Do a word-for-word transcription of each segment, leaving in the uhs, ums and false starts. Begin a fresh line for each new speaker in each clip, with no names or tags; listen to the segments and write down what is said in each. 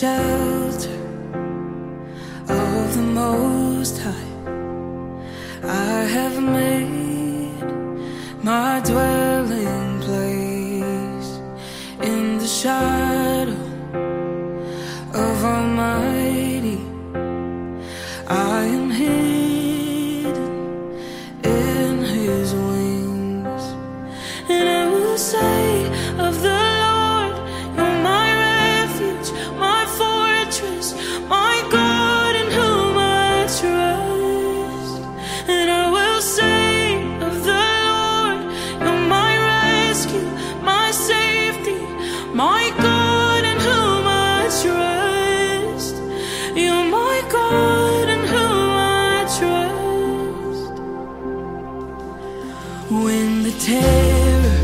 shelter of the Most High. I have made my dwelling place in the shadow of Almighty. I am hidden in His wings, and I will say of the Lord, You're my refuge, my fortress, my God in whom I trust. And I will say of the Lord, You're my rescue, my safety, my God in whom I trust. You're my God in whom I trust. When the terror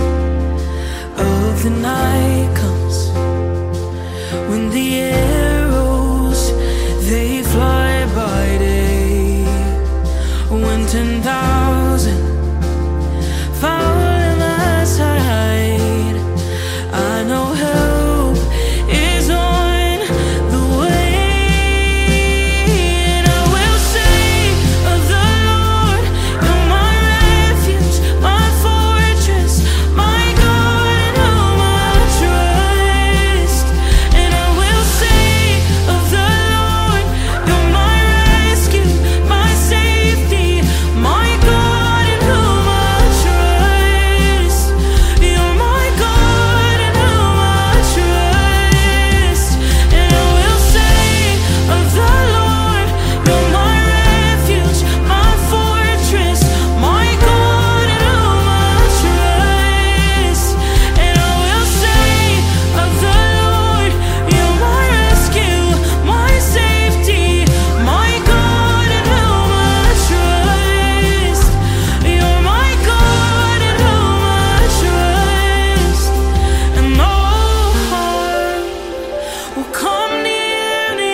of the night comes, when the arrows they fly by day, when ten thousand fall at my side, I know help is on the way. And I will say of the Lord, You're my refuge, my fortress, my God in whom I trust. And I will say of the Lord, You're my rescue, my safety, my God in whom I trust. You're my God in whom I trust. And I will say of the Lord, You're my refuge, my fortress, my God in whom I trust. And I will say of the Lord, You're my rescue, my safety, my God in whom I trust. You're my God in whom I trust. And no harm will come near me,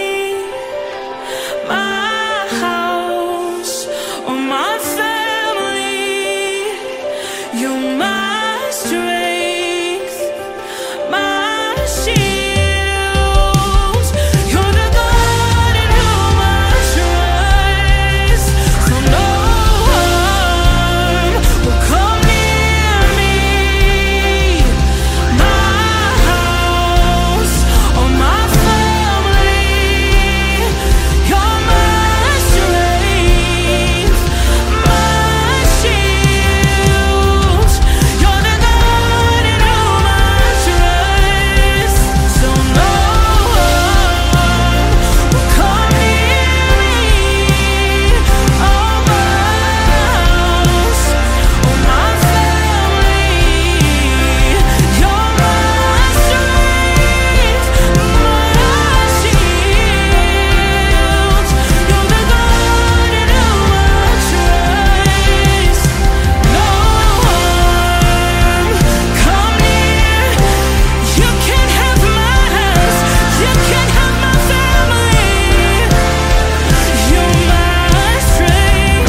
my house or my family. You're my strength, my shield. You're the God in whom I trust. So no harm will come near me, my house or my family. You're my strength, my shield. You're the God in whom I trust. So no harm will come near me, oh my house or my family. You're my strength, my shield. You're the God in whom I trust. No harm come near. You can't have my house. You can't have my family. You're my strength,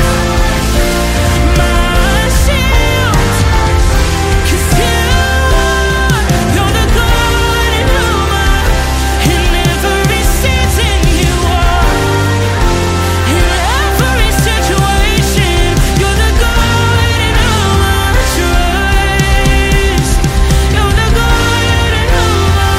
my shield. 'Cause you, You're the God in whom I, in every season you are, in every situation, You're the God in whom I trust. You're the God in whom I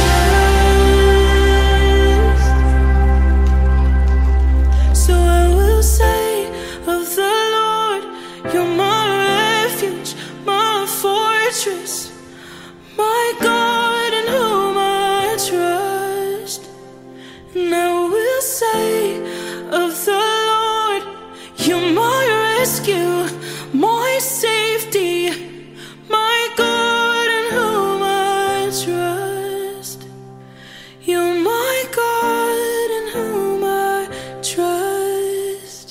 trust. So I will say of the Lord, You're my refuge, my fortress, my God in whom I trust. And I will say of the Lord, You're my rescue, my safety, my God in whom I trust. You're my God in whom I trust.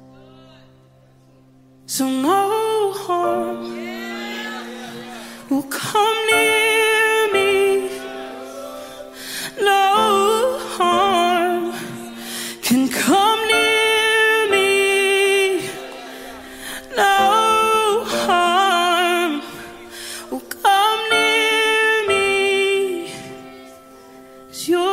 So no harm will come near me, no harm can come near me, no harm will come near me. 'Cause you're